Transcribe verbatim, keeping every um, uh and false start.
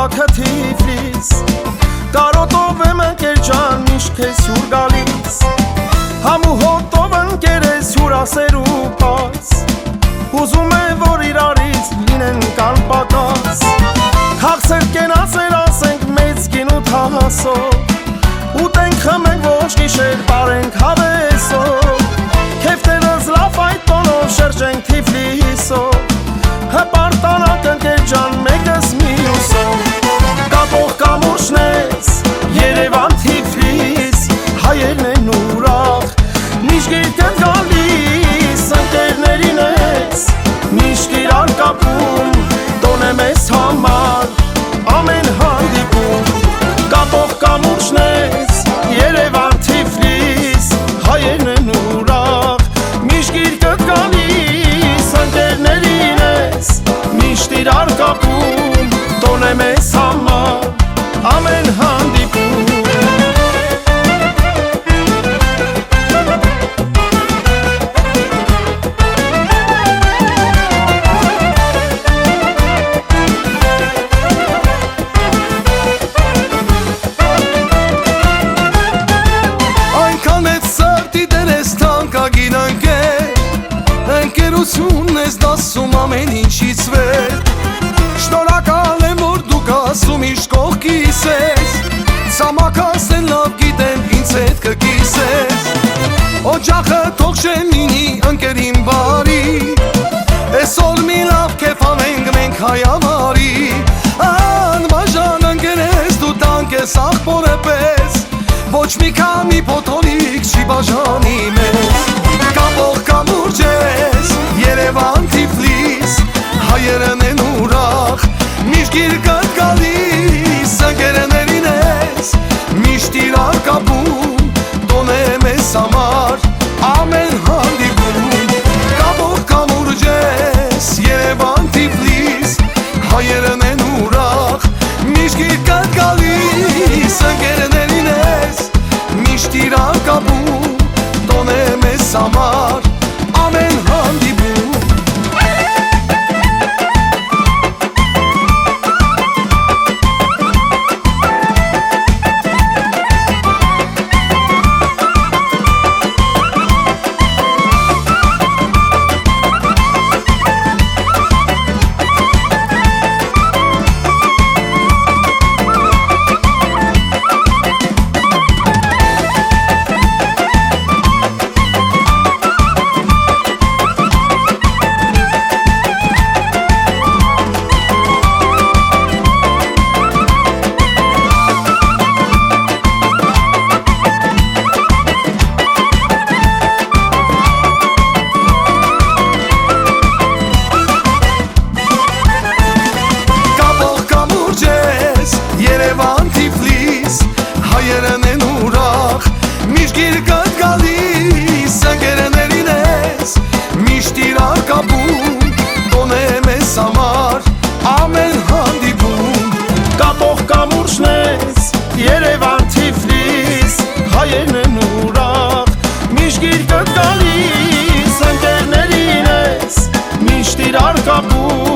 քաղաքը Թիֆլիս, կարոտով եմ ընկեր ջան միշտ քեզ հյուր գալիս, համու հոտով ընկեր ես հյուրասեր ու պաս, ուզում է որ իրարից լինեն կան պակաս, քաղցր կենացեր ասենք մեծ գինու թահասով, ուտենք խմենք ոչ գիշեր բարենք հավեսով, քեֆտերս լավ այդ տոնով շրջենք Թիֆլիսով, հպարտանակ ընկեր ջան մեկս մյուսով, կապող կամուրջն ես Երևան Թիֆլիս, հայերն են ուրախ, միշտ գիրկդ գալիս, ընկերներին ես, միշտ իրար կապում, տոն եմ ես համար, ամեն հանդիպում, կապող կամուրջն ես Երևան Թիֆլիս, հայերն են ուրախ, միշտ գիրկդ գալիս, ընկերներին ես, միշտ իրար կապում, տոն եմ ես համար, ամեն հանդիպում Այնքան էտ սրտի դեր ես թանկագին ընկեր, ընկերությունն ես դասում ամեն ինչից վեր, շնորհակալ եմ որ դու կասում իշտ կողքիս ես, ցամաքս են լավ գիտեմ ինձ հետ կկիսես, օջախը թող շեն լինի ընկերին բարի, այսօր մի լավ քեֆ անենք մենք հայամարի, անբաժան ընկեր ես դու տանք ես աղբորը պես, ոչ մի քանի փոթորիկ չի բաժանի մեզ, կապող կամուրջ ես Երևան Թիֆլիս, հայերն են ուրախ, միշտ գիրկդ գալիս, ընկերներին ես, միշտ իրար կապում, տոն եմ ես համար, ամեն հանդիպում, կապող կամուրջ ես Երևան Թիֆլիս, հայերն են ուրախ, միշտ գիրկդ գալիս, ընկերներին ես, միշտ իրար կապում, տոն եմ ես համար, ամեն հանդիպում Երևան Թիֆլիս, հայերն են ուրախ, միշտ գիրկդ գալիս, ընկերներին ես, միշտ իրար կապում, տոն եմ ես համար, ամեն հանդիպում, կապող կամուրջն ես Երևան Թիֆլիս, հայերն են ուրախ, միշտ գիրկդ գալիս, ընկերներին ես, միշտ իրար կապում